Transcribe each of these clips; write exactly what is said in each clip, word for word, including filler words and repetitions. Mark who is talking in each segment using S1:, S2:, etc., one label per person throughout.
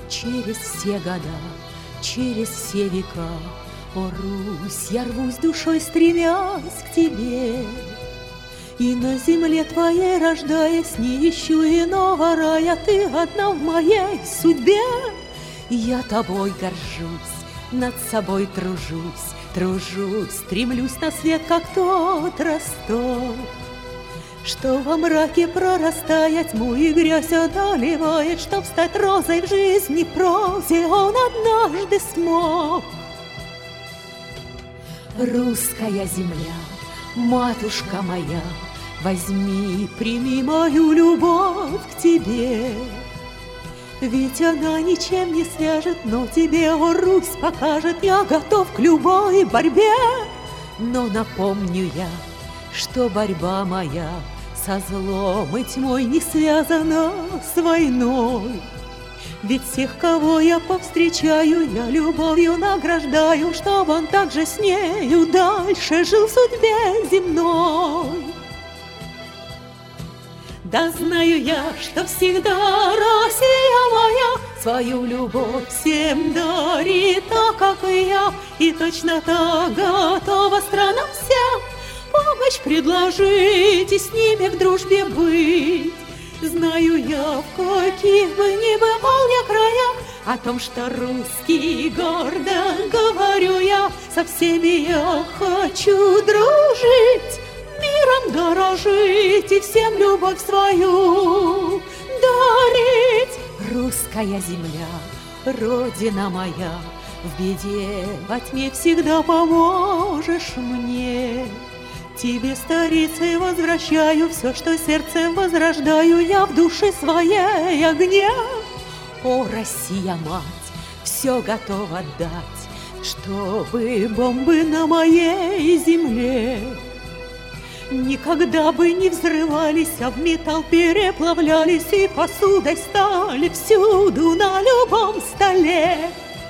S1: Через все года, через все века, о, Русь, я рвусь душой, стремясь к тебе. И на земле твоей, рождаясь, не ищу иного рая, ты одна в моей судьбе. Я тобой горжусь, над собой тружусь, тружусь, стремлюсь на свет, как тот росток, что во мраке, прорастая тьму и грязь одолевает, чтоб стать розой в жизни прозе, он однажды смог. Русская земля, матушка моя, возьми, прими мою любовь к тебе. Ведь она ничем не свяжет, но тебе, о, Русь, покажет, я готов к любой борьбе. Но напомню я, что борьба моя со злом и тьмой не связана с войной. Ведь всех, кого я повстречаю, я любовью награждаю, чтоб он также с нею дальше жил в судьбе земной. Да знаю я, что всегда Россия моя свою любовь всем дарит, так как и я, и точно так готова странам всем помощь предложить и с ними в дружбе быть. Знаю я, в каких бы ни бывал я краях, о том, что русский гордо говорю я, со всеми я хочу дружить, миром дорожить и всем любовь свою дарить. Русская земля, родина моя, в беде, во тьме всегда поможешь мне. Тебе, старицей, возвращаю все, что сердцем возрождаю я в душе своей огне. О, Россия, мать, все готов отдать, чтобы бомбы на моей земле никогда бы не взрывались, а в металл переплавлялись и посудой стали всюду на любом столе.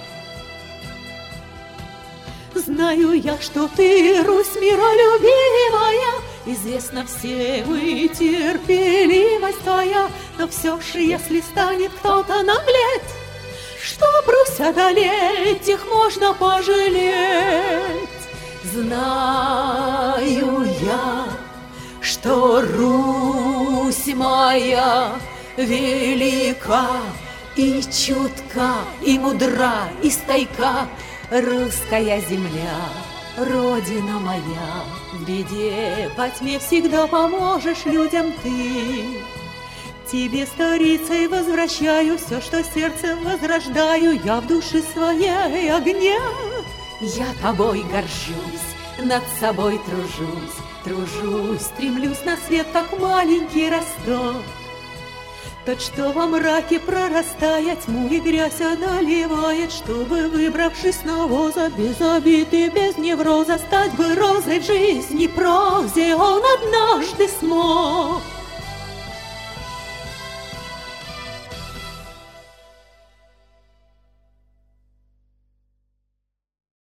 S1: Знаю я, что ты, Русь, миролюбивая, известна всем и терпеливость твоя, но все же, если станет кто-то наглеть, чтоб Русь одолеть, их можно пожалеть. Знаю я, что Русь моя велика и чутка, и мудра, и стойка. Русская земля, родина моя, в беде, во тьме всегда поможешь людям ты. Тебе, старицей, возвращаю все, что сердцем возрождаю я в душе своей огне. Я тобой горжусь, над собой тружусь, тружусь, стремлюсь на свет, как маленький росток, тот, что во мраке, прорастая, тьму и грязь одолевает, чтобы, выбравшись на воза, без обид и без невроза, стать бы розой в жизни прозе он однажды смог.